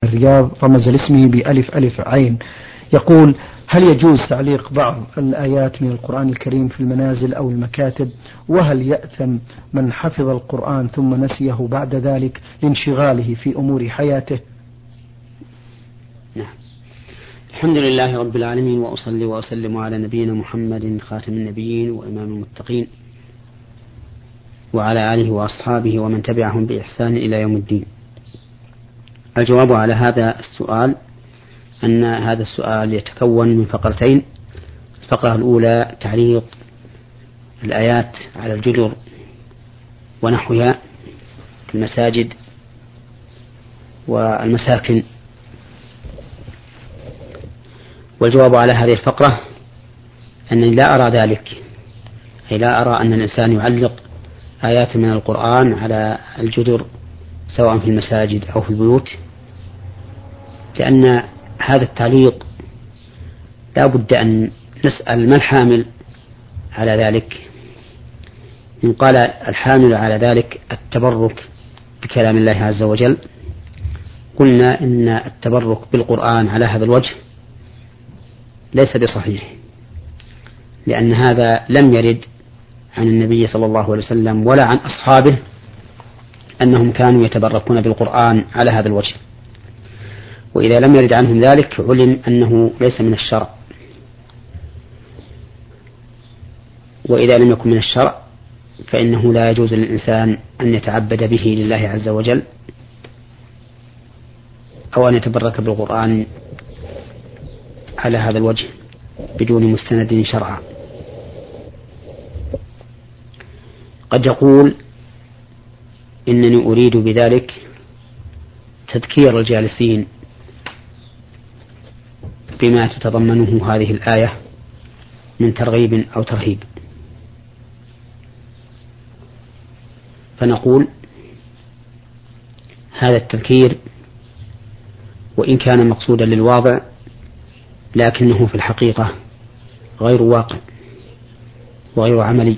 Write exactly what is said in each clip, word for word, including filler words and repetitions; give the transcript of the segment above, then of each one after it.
الرياض رمز لاسمه بألف ألف عين، يقول: هل يجوز تعليق بعض الآيات من القرآن الكريم في المنازل أو المكاتب؟ وهل يأثم من حفظ القرآن ثم نسيه بعد ذلك لانشغاله في أمور حياته؟ نعم. الحمد لله رب العالمين، وأصلي وأسلم على نبينا محمد خاتم النبيين وإمام المتقين وعلى آله وأصحابه ومن تبعهم بإحسان إلى يوم الدين. الجواب على هذا السؤال أن هذا السؤال يتكون من فقرتين. الفقرة الأولى تعليق الآيات على الجدر ونحوها في المساجد والمساكن. والجواب على هذه الفقرة أنني لا أرى ذلك، أي لا أرى أن الإنسان يعلق آيات من القرآن على الجدر سواء في المساجد أو في البيوت، لأن هذا التعليق لا بد أن نسأل ما الحامل على ذلك. إن قال الحامل على ذلك التبرك بكلام الله عز وجل، قلنا إن التبرك بالقرآن على هذا الوجه ليس بصحيح، لأن هذا لم يرد عن النبي صلى الله عليه وسلم ولا عن أصحابه أنهم كانوا يتبركون بالقرآن على هذا الوجه. وإذا لم يرد عنهم ذلك علم أنه ليس من الشرع، وإذا لم يكن من الشرع فإنه لا يجوز للإنسان أن يتعبد به لله عز وجل أو أن يتبرك بالقرآن على هذا الوجه بدون مستند شرعا. قد يقول إنني أريد بذلك تذكير الجالسين بما تتضمنه هذه الآية من ترغيب أو ترهيب، فنقول هذا التذكير وإن كان مقصودا للواضع لكنه في الحقيقة غير واقع وغير عملي.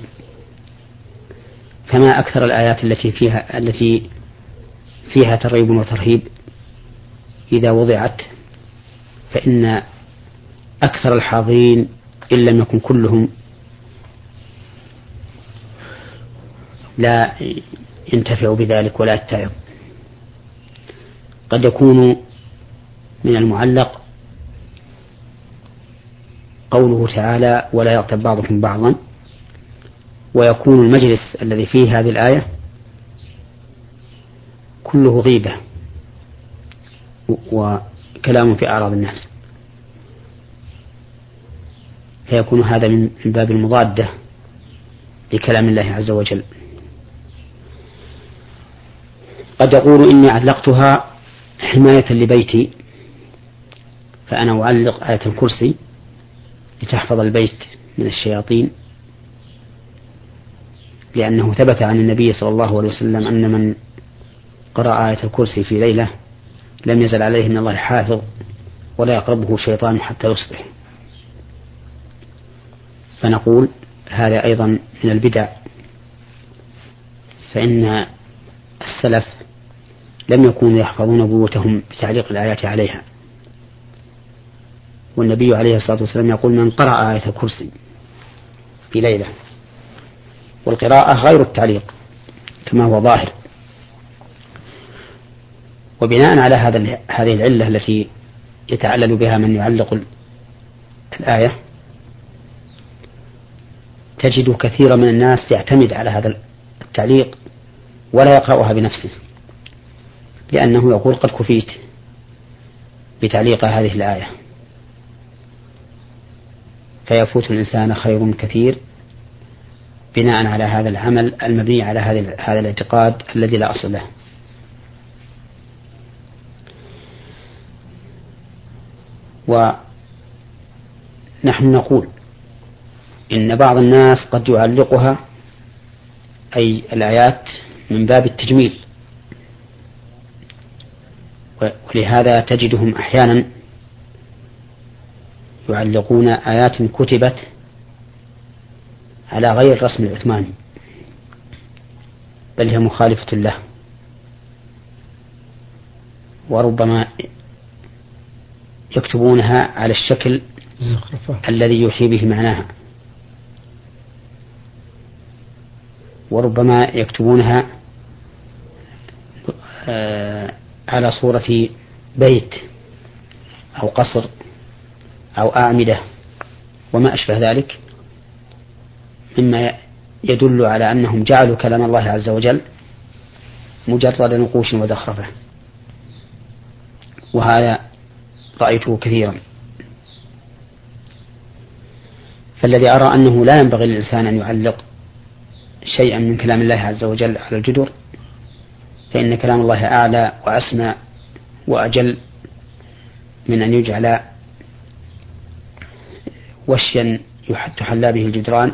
فما أكثر الآيات التي فيها التي فيها ترغيب وترهيب إذا وضعت فإن أكثر الحاضرين إن لم يكن كلهم لا ينتفع بذلك ولا يتعظ. قد يكون من المعلق قوله تعالى: ولا يغتب بعضكم بعضا، ويكون المجلس الذي فيه هذه الآية كله غيبة وكلام في أعراض الناس، فيكون هذا من باب المضادة لكلام الله عز وجل. قد يقول إني علقتها حماية لبيتي، فأنا أعلق آية الكرسي لتحفظ البيت من الشياطين، لأنه ثبت عن النبي صلى الله عليه وسلم أن من قرأ آية الكرسي في ليلة لم يزل عليه من الله حافظ ولا يقربه شيطان حتى يصبح. فنقول هذا أيضا من البدع، فإن السلف لم يكونوا يحفظون بيوتهم بتعليق الآيات عليها، والنبي عليه الصلاة والسلام يقول: من قرأ آية الكرسي في ليلة. والقراءة غير التعليق كما هو ظاهر. وبناء على هذا هذه العلة التي يتعلل بها من يعلق الآية، تجد كثيرا من الناس يعتمد على هذا التعليق ولا يقرأها بنفسه، لأنه يقول: قد كفيت بتعليق هذه الآية، فيفوت الإنسان خير كثير بناء على هذا العمل المبني على هذا الاعتقاد الذي لا أصل له. ونحن نقول إن بعض الناس قد يعلقها أي الآيات من باب التجميل، ولهذا تجدهم أحيانا يعلقون آيات كتبت على غير رسم العثماني، بل هي مخالفة له، وربما يكتبونها على الشكل زخرفة الذي يوحي به معناها، وربما يكتبونها على صورة بيت أو قصر أو أعمدة وما أشبه ذلك مما يدل على أنهم جعلوا كلام الله عز وجل مجرد نقوش وزخرفة، وهذا رأيته كثيرا. فالذي أرى أنه لا ينبغي للإنسان أن يعلق شيئا من كلام الله عز وجل على الجدر، فإن كلام الله أعلى وأسمى وأجل من أن يجعل وشيا تحلى به الجدران.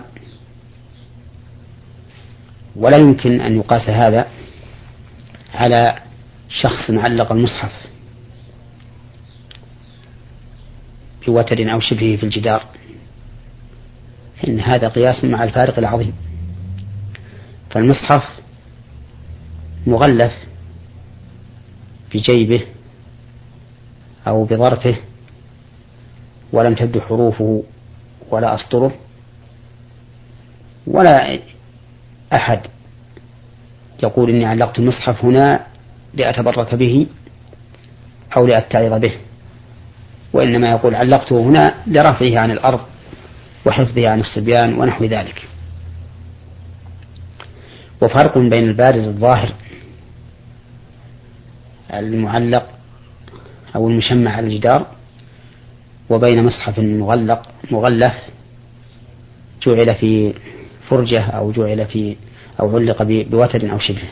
ولا يمكن أن يقاس هذا على شخص علق المصحف بوتد أو شبهه في الجدار، إن هذا قياس مع الفارق العظيم. فالمصحف مغلف بجيبه أو بظرفه ولم تبدو حروفه ولا أسطره، ولا أحد يقول إني علقت المصحف هنا لأتبرك به أو لأتعظ به، وإنما يقول علقته هنا لرفعه عن الأرض وحفظه عن الصبيان ونحو ذلك. وفرق بين البارز الظاهر المعلق أو المشمع على الجدار وبين مصحف مغلق مغلف جعل في فرجة أو جعل في أو علق بوتد أو شبه.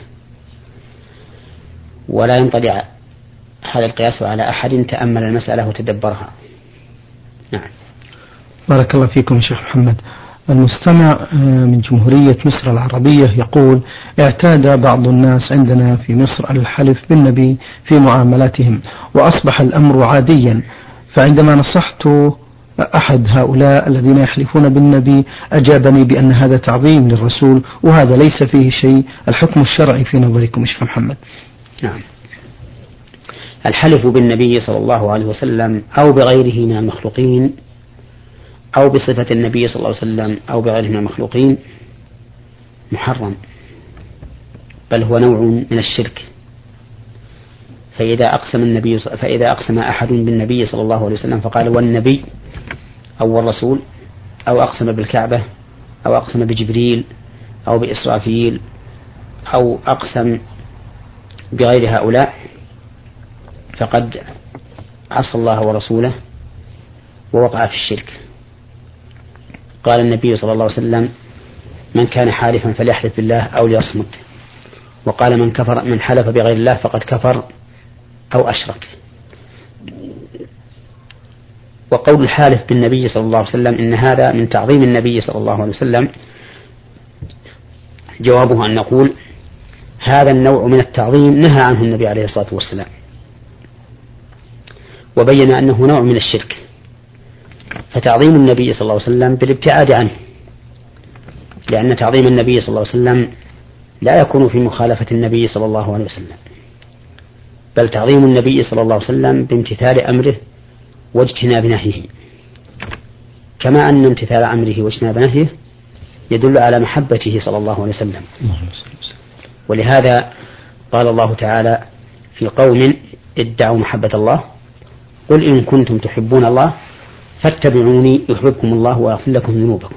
ولا ينطلع هذا القياس على أحد تأمل المسألة وتدبرها. نعم. بارك الله فيكم شيخ محمد. المستمع من جمهورية مصر العربية يقول: اعتاد بعض الناس عندنا في مصر الحلف بالنبي في معاملاتهم، وأصبح الأمر عاديا، فعندما نصحت أحد هؤلاء الذين يحلفون بالنبي أجابني بأن هذا تعظيم للرسول وهذا ليس فيه شيء، الحكم الشرعي في نظركم شيخ محمد؟ نعم. الحلف بالنبي صلى الله عليه وسلم أو بغيره من المخلوقين أو بصفة النبي صلى الله عليه وسلم أو بغيره من المخلوقين محرم، بل هو نوع من الشرك. فإذا أقسم النبي فإذا أقسم أحد بالنبي صلى الله عليه وسلم فقال والنبي أو الرسول، أو أقسم بالكعبة، أو أقسم بجبريل أو بإسرافيل، أو أقسم بغير هؤلاء، فقد عصى الله ورسوله ووقع في الشرك. قال النبي صلى الله عليه وسلم: من كان حالفا فليحلف بالله أو ليصمت. وقال: من كفر من حلف بغير الله فقد كفر أو أشرك. وقول الحالف بالنبي صلى الله عليه وسلم إن هذا من تعظيم النبي صلى الله عليه وسلم، جوابه أن نقول هذا النوع من التعظيم نهى عنه النبي عليه الصلاة والسلام، وبين أنه نوع من الشرك. فتعظيم النبي صلى الله عليه وسلم بالابتعاد عنه، لأن تعظيم النبي صلى الله عليه وسلم لا يكون في مخالفة النبي صلى الله عليه وسلم، بل تعظيم النبي صلى الله عليه وسلم بامتثال أمره واجتناب نهيه، كما أن امتثال أمره واجتناب نهيه يدل على محبته صلى الله عليه وسلم. ولهذا قال الله تعالى في قوم ادعوا محبة الله: قل إن كنتم تحبون الله فاتبعوني يحببكم الله ويغفر لكم ذنوبكم.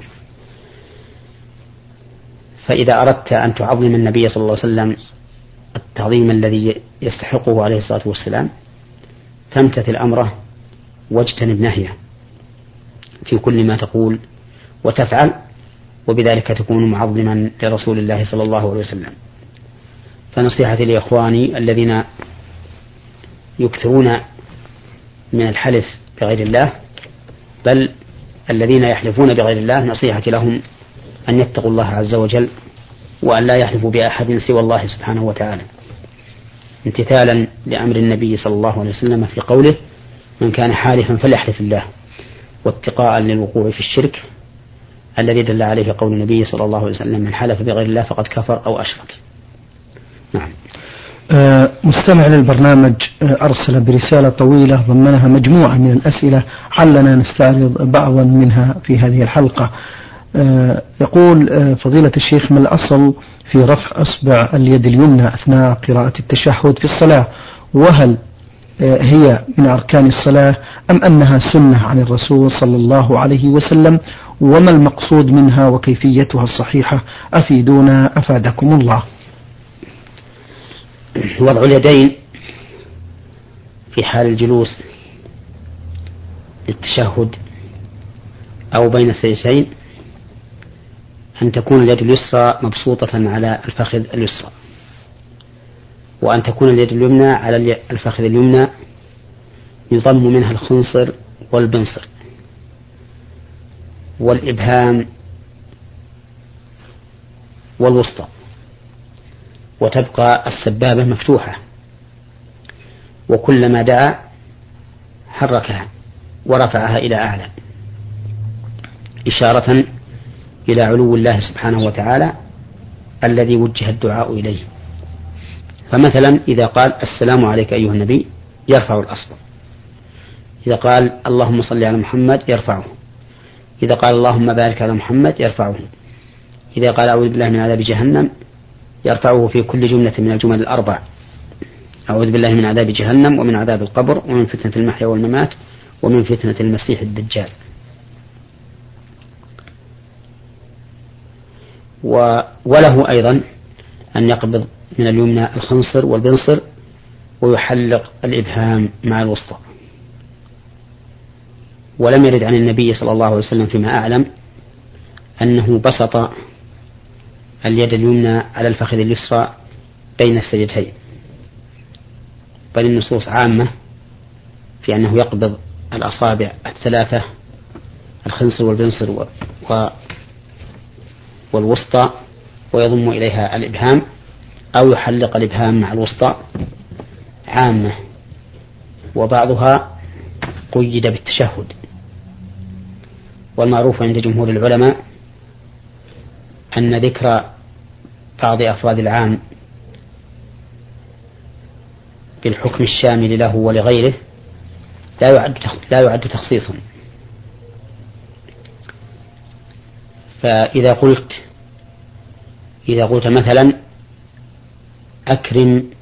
فإذا أردت أن تعظم النبي صلى الله عليه وسلم التعظيم الذي يستحقه عليه الصلاة والسلام فامتثل أمره واجتنب نهيه في كل ما تقول وتفعل، وبذلك تكون معظما لرسول الله صلى الله عليه وسلم. فنصيحتي لإخواني الذين يكثرون من الحلف بغير الله، بل الذين يحلفون بغير الله، نصيحتي لهم أن يتقوا الله عز وجل وأن لا يحلفوا بأحد سوى الله سبحانه وتعالى، امتثالا لأمر النبي صلى الله عليه وسلم في قوله: من كان حالفا فليحلف الله، واتقاء للوقوع في الشرك الذي دل عليه قول النبي صلى الله عليه وسلم: من حلف بغير الله فقد كفر أو أشرك. نعم. أه مستمع للبرنامج أرسل برسالة طويلة ضمنها مجموعة من الأسئلة، علنا نستعرض بعضا منها في هذه الحلقة. يقول فضيلة الشيخ: ما الأصل في رفع أصبع اليد اليمنى أثناء قراءة التشهد في الصلاة؟ وهل هي من أركان الصلاة أم أنها سنة عن الرسول صلى الله عليه وسلم؟ وما المقصود منها وكيفيتها الصحيحة؟ أفيدونا أفادكم الله. وضع اليدين في حال الجلوس للتشهد أو بين السجدتين أن تكون اليد اليسرى مبسوطة على الفخذ اليسرى، وأن تكون اليد اليمنى على الفخذ اليمنى يضم منها الخنصر والبنصر والإبهام والوسطى، وتبقى السبابة مفتوحة، وكلما دعا حركها ورفعها إلى أعلى إشارة إلى علو الله سبحانه وتعالى الذي وجه الدعاء إليه. فمثلا إذا قال السلام عليك أيها النبي يرفع الأصبع، إذا قال اللهم صل على محمد يرفعه، إذا قال اللهم بارك على محمد يرفعه، إذا قال أعوذ بالله من عذاب جهنم يرفعه في كل جملة من الجمل الأربع: أعوذ بالله من عذاب جهنم ومن عذاب القبر ومن فتنة المحيا والممات ومن فتنة المسيح الدجال. وله أيضا أن يقبض من اليمنى الخنصر والبنصر ويحلق الإبهام مع الوسطى. ولم يرد عن النبي صلى الله عليه وسلم فيما أعلم أنه بسط اليد اليمنى على الفخذ اليسرى بين السجدتين، بل النصوص عامة في أنه يقبض الأصابع الثلاثة الخنصر والبنصر و والوسطى ويضم إليها الإبهام أو يحلق الإبهام مع الوسطى عامة، وبعضها قيد بالتشهد. والمعروف عند جمهور العلماء أن ذكر بعض أفراد العام بالحكم الشامل له ولغيره لا يعد لا يعد تخصيصا. فإذا قلت إذا قلت مثلا أكرم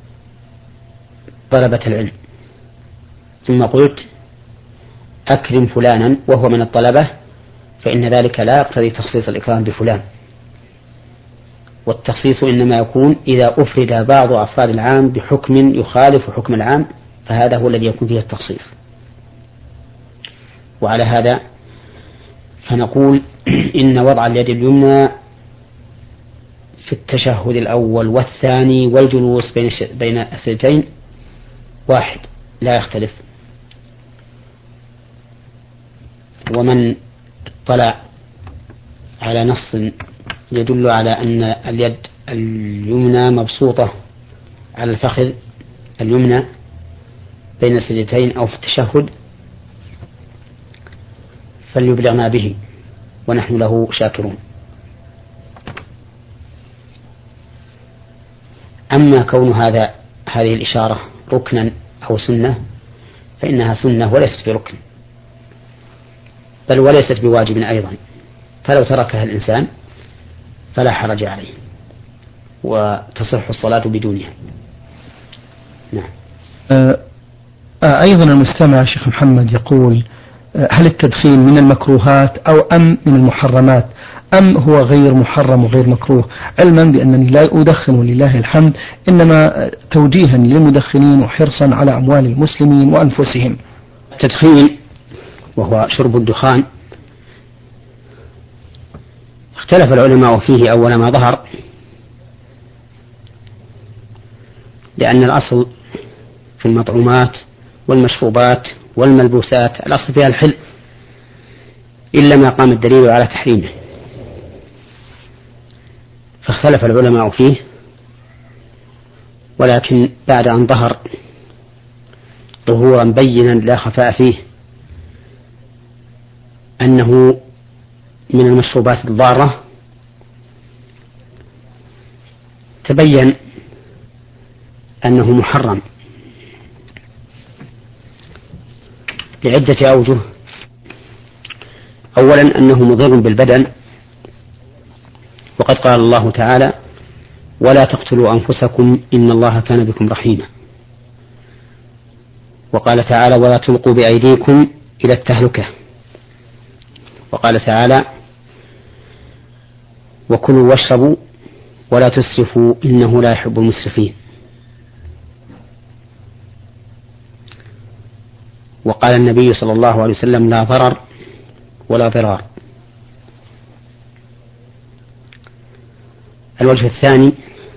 طلبة العلم، ثم قلت أكرم فلانا وهو من الطلبة، فإن ذلك لا يقتضي تخصيص الإكرام بفلان، والتخصيص إنما يكون إذا أفرد بعض أفراد العام بحكم يخالف حكم العام، فهذا هو الذي يكون فيه التخصيص. وعلى هذا فنقول إن وضع اليد اليمنى في التشهد الأول والثاني والجلوس بين بين السجدتين واحد لا يختلف. ومن اطلع على نص يدل على أن اليد اليمنى مبسوطة على الفخذ اليمنى بين السجدتين أو في التشهد فليبلغنا به ونحن له شاكرون. أما كون هذا هذه الإشارة ركنا أو سنة فإنها سنة وليست بركن، بل وليست بواجب أيضا، فلو تركها الإنسان فلا حرج عليه وتصح الصلاة بدونها. نعم. أيضا المستمع شيخ محمد يقول: هل التدخين من المكروهات أو أم من المحرمات، أم هو غير محرم وغير مكروه؟ علما بأنني لا أدخن ولله الحمد، إنما توجيها للمدخنين وحرصا على أموال المسلمين وأنفسهم. التدخين وهو شرب الدخان اختلف العلماء فيه أول ما ظهر، لأن الأصل في المطعومات والمشروبات والملبوسات الأصل فيها الحل إلا ما قام الدليل على تحريمه، فاختلف العلماء فيه. ولكن بعد أن ظهر ظهورا بينا لا خفاء فيه أنه من المشروبات الضارة، تبين أنه محرم لعدة أوجه. أولا أنه مضر بالبدن، وقد قال الله تعالى: ولا تقتلوا أنفسكم إن الله كان بكم رحيما. وقال تعالى: ولا تلقوا بأيديكم إلى التهلكة. وقال تعالى: وكلوا واشربوا ولا تسرفوا إنه لا يحب المسرفين. وقال النبي صلى الله عليه وسلم: لا ضرر ولا ضرار. الوجه الثاني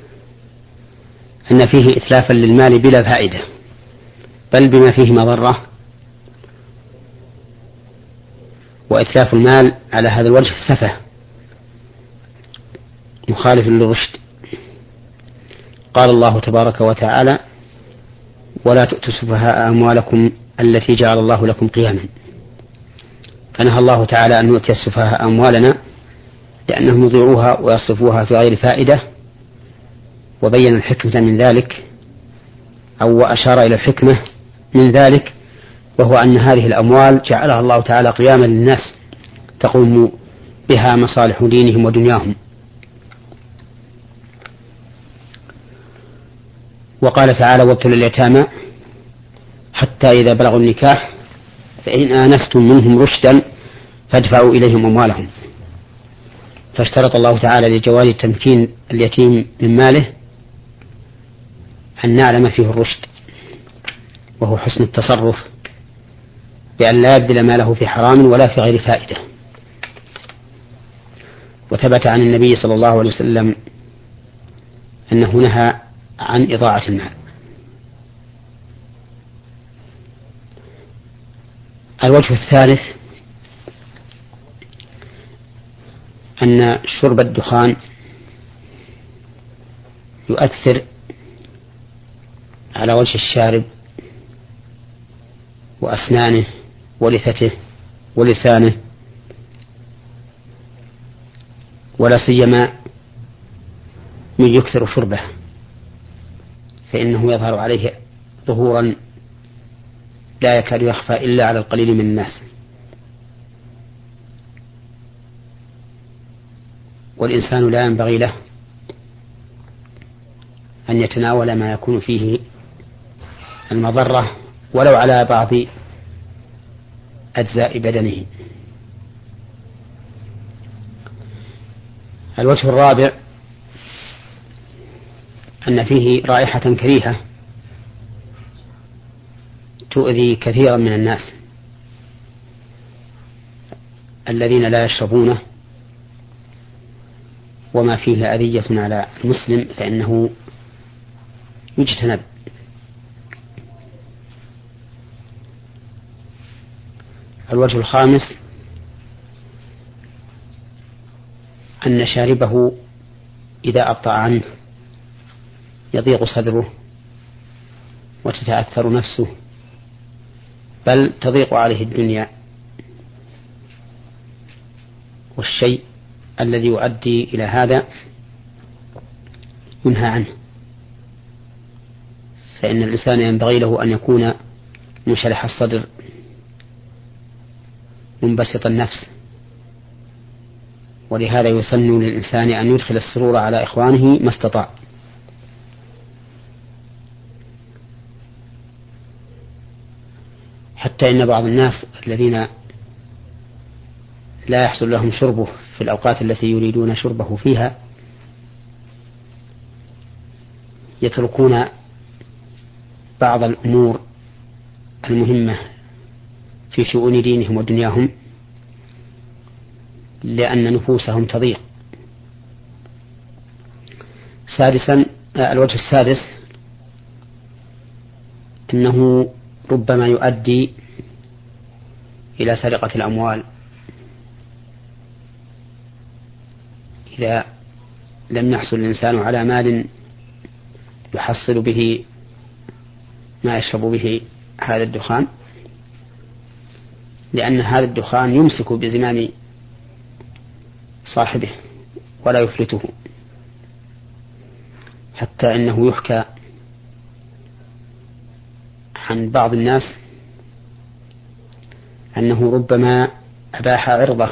أن فيه إتلافا للمال بلا فائدة، بل بما فيه مضرة، وإتلاف المال على هذا الوجه سفه مخالف للرشد. قال الله تبارك وتعالى: ولا تؤتوا السفهاء أموالكم التي جعل الله لكم قياما. فنهى الله تعالى أن نؤتي السفهاء أموالنا لأنهم يضيعوها ويصرفوها في غير فائدة، وبين الحكمة من ذلك، أو أشار إلى الحكمة من ذلك، وهو أن هذه الأموال جعلها الله تعالى قياما للناس تقوم بها مصالح دينهم ودنياهم. وقال تعالى: وابتلوا اليتامى حتى إذا بلغوا النكاح فإن آنستم منهم رشدا فادفعوا إليهم أموالهم. فاشترط الله تعالى لجواز تمكين اليتيم من ماله أن نعلم فيه الرشد، وهو حسن التصرف، بأن لا يبذل ماله في حرام ولا في غير فائدة. وثبت عن النبي صلى الله عليه وسلم أنه نهى عن إضاعة المال. الوجه الثالث أن شرب الدخان يؤثر على وجه الشارب وأسنانه ولثته ولسانه، ولا سيما من يكثر شربه، فإنه يظهر عليه ظهورا لا يكاد يخفى إلا على القليل من الناس. والإنسان لا ينبغي له أن يتناول ما يكون فيه المضرة ولو على بعض أجزاء بدنه. الوجه الرابع أن فيه رائحة كريهة تؤذي كثيرا من الناس الذين لا يشربونه، وما فيه أذية على المسلم فإنه يجتنب. الوجه الخامس أن شاربه إذا أبطأ عنه يضيق صدره وتتأثر نفسه، بل تضيق عليه الدنيا. والشيء الذي يؤدي إلى هذا ينهى عنه، فإن الإنسان ينبغي له أن يكون منشرح الصدر منبسط النفس، ولهذا يسن للإنسان أن يدخل السرور على إخوانه ما استطاع. حتى إن بعض الناس الذين لا يحصل لهم شربه في الأوقات التي يريدون شربه فيها يتركون بعض الأمور المهمة في شؤون دينهم ودنياهم لأن نفوسهم تضيق. سادسا الوجه السادس أنه ربما يؤدي إلى سرقة الأموال إذا لم يحصل الإنسان على مال يحصل به ما يشرب به هذا الدخان، لأن هذا الدخان يمسك بزمام صاحبه ولا يفلته. حتى إنه يحكى عن بعض الناس أنه ربما أباح عرضه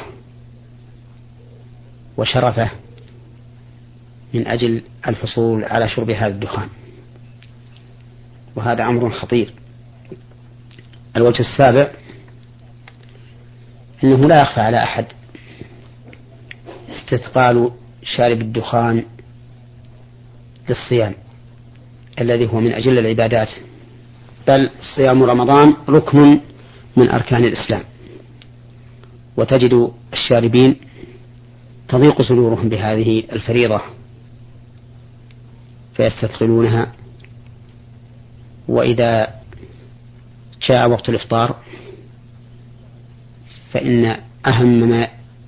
وشرفه من أجل الحصول على شرب هذا الدخان، وهذا أمر خطير. الوجه السابع أنه لا يخفى على أحد استثقال شارب الدخان للصيام الذي هو من أجل العبادات، بل صيام رمضان ركن من أركان الإسلام، وتجد الشاربين تضيق صدورهم بهذه الفريضة فيستثقلونها، وإذا جاء وقت الإفطار فإن أهم ما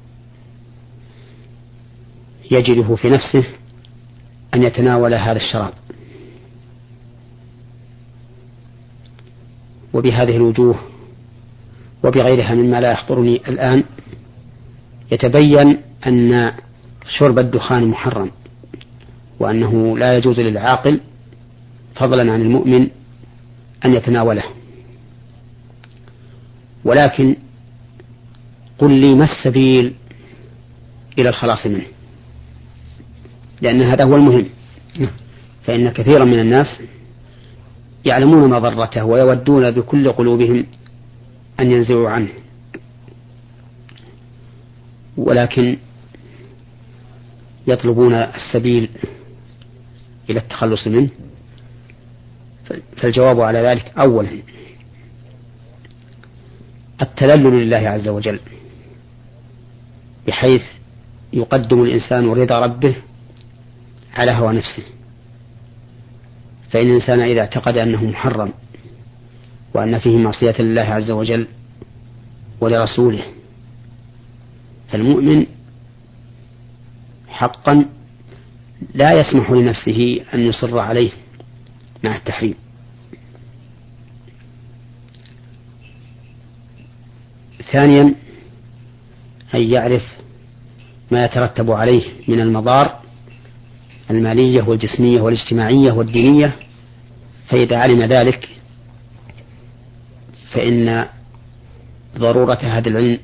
يجده في نفسه أن يتناول هذا الشراب. وبهذه الوجوه وبغيرها مما لا يحضرني الآن يتبين أن شرب الدخان محرم، وأنه لا يجوز للعاقل فضلا عن المؤمن أن يتناوله. ولكن قل لي ما السبيل إلى الخلاص منه، لأن هذا هو المهم. فإن كثيرا من الناس يعلمون مضرته ويودون بكل قلوبهم أن ينزعوا عنه، ولكن يطلبون السبيل إلى التخلص منه. فالجواب على ذلك أولا التذلل لله عز وجل، بحيث يقدم الإنسان رضا ربه على هوى نفسه. فإن الإنسان إذا اعتقد أنه محرم وأن فيه معصية لله عز وجل ولرسوله، فالمؤمن حقا لا يسمح لنفسه أن يصر عليه مع التحريم. ثانيا أن يعرف ما يترتب عليه من المضار المالية والجسمية والاجتماعية والدينية، فإذا علم ذلك فإن ضرورة هذا العلم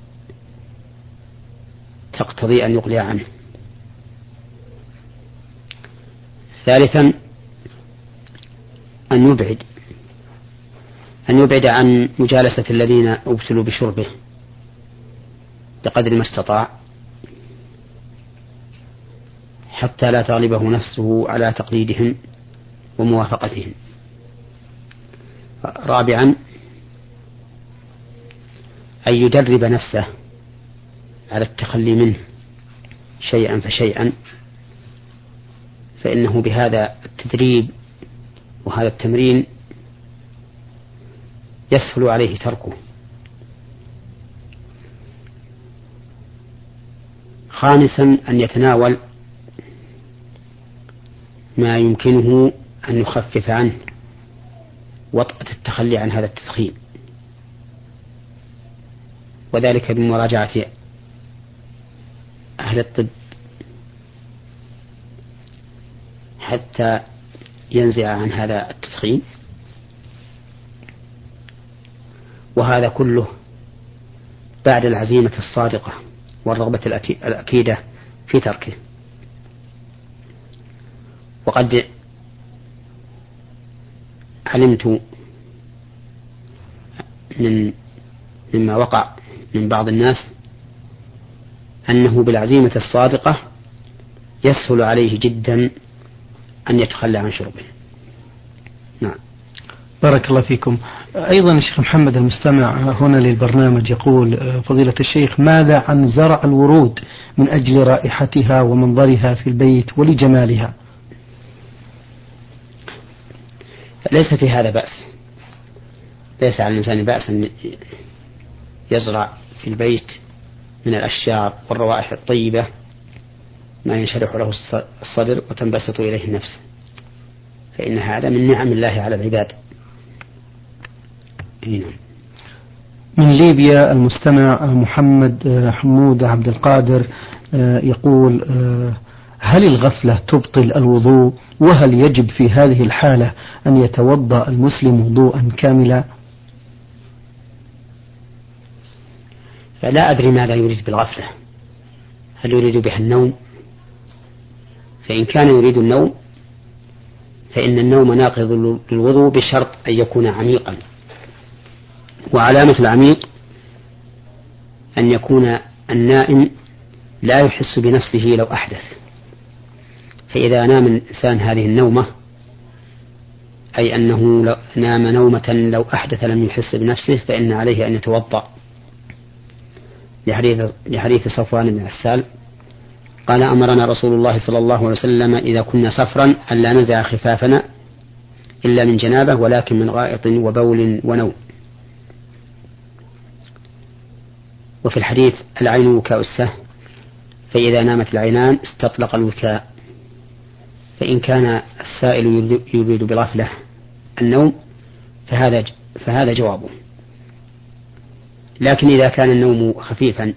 تقتضي أن يقلع عنه. ثالثا أن يبعد أن يبعد عن مجالسة الذين أبتلوا بشربه بقدر ما استطاع، حتى لا تغلبه نفسه على تقليدهم وموافقتهم. رابعا أن يدرب نفسه على التخلي منه شيئا فشيئا، فإنه بهذا التدريب وهذا التمرين يسهل عليه تركه. خامسا أن يتناول ما يمكنه أن يخفف عنه وطأة التخلي عن هذا التدخين، وذلك بمراجعة أهل الطب حتى ينزع عن هذا التدخين. وهذا كله بعد العزيمة الصادقة والرغبة الأكيدة في تركه. وقد علمت من مما وقع من بعض الناس أنه بالعزيمة الصادقة يسهل عليه جدا أن يتخلى عن شربه. نعم. بارك الله فيكم. أيضا الشيخ محمد المستمع هنا للبرنامج يقول فضيلة الشيخ ماذا عن زرع الورود من أجل رائحتها ومنظرها في البيت ولجمالها؟ ليس في هذا بأس، ليس على الإنسان بأس أن يزرع في البيت من الأشجار والروائح الطيبة ما ينشرح له الصدر وتنبسط إليه النفس، فإن هذا من نعم الله على العباد. من ليبيا المستمع محمد حمود عبد القادر يقول هل الغفلة تبطل الوضوء؟ وهل يجب في هذه الحالة أن يتوضأ المسلم وضوءا كاملا؟ لا أدري ماذا يريد بالغفلة، هل يريد بها النوم؟ فإن كان يريد النوم فإن النوم ناقض للوضوء بشرط أن يكون عميقا، وعلامة العميق أن يكون النائم لا يحس بنفسه لو أحدث. فإذا نام الإنسان هذه النومة، أي أنه نام نومة لو أحدث لم يحس بنفسه، فإن عليه أن يتوضأ، لحديث, لحديث صفوان بن عسال قال: أمرنا رسول الله صلى الله عليه وسلم إذا كنا سفرا أن لا ننزع خفافنا إلا من جنابه ولكن من غائط وبول ونوم. وفي الحديث: العين وكاء السهم، فإذا نامت العينان استطلق الوكاء. فإن كان السائل يريد بالغفلة النوم فهذا فهذا جوابه. لكن إذا كان النوم خفيفا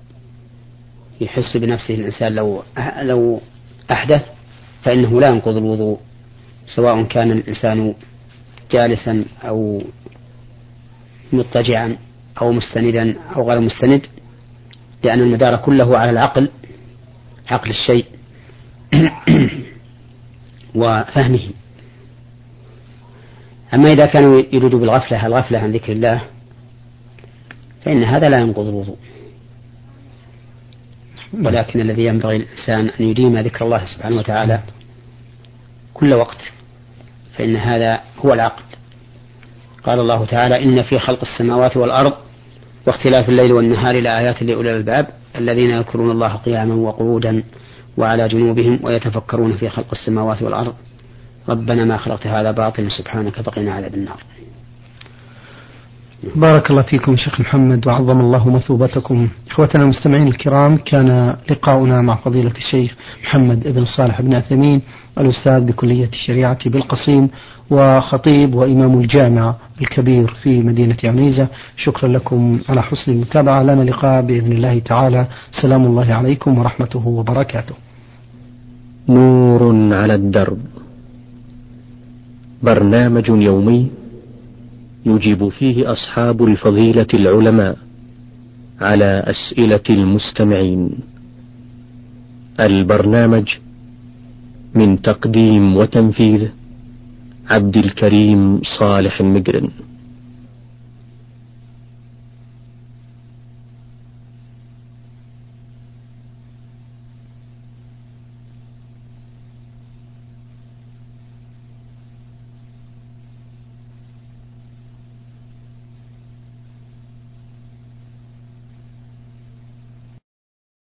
يحس بنفسه الإنسان لو لو أحدث فإنه لا ينقض الوضوء، سواء كان الإنسان جالسا أو مضطجعا أو مستندا أو غير مستند، لأن المدار كله على العقل، عقل الشيء وفهمه. أما إذا كانوا يريد بالغفلة الغفلة عن ذكر الله فإن هذا لا ينقض الوضوء، ولكن الذي ينبغي الإنسان أن يديم ذكر الله سبحانه وتعالى كل وقت، فإن هذا هو العقل. قال الله تعالى: إن في خلق السماوات والأرض واختلاف الليل والنهار لآيات لأولي الألباب الذين يذكرون الله قياما وقعودا وعلى جنوبهم ويتفكرون في خلق السماوات والأرض ربنا ما خلقت هذا باطلا سبحانك فقنا عذاب النار. بارك الله فيكم شيخ محمد وعظم الله مثوبتكم. إخوتنا المستمعين الكرام، كان لقاؤنا مع فضيلة الشيخ محمد بن صالح بن عثيمين، الأستاذ بكلية الشريعة بالقصيم وخطيب وإمام الجامعة الكبير في مدينة عنيزة. شكرا لكم على حسن المتابعة، لنا لقاء بإذن الله تعالى. سلام الله عليكم ورحمته وبركاته. نور على الدرب، برنامج يومي يجيب فيه أصحاب الفضيلة العلماء على أسئلة المستمعين. البرنامج من تقديم وتنفيذ عبد الكريم صالح المقرن.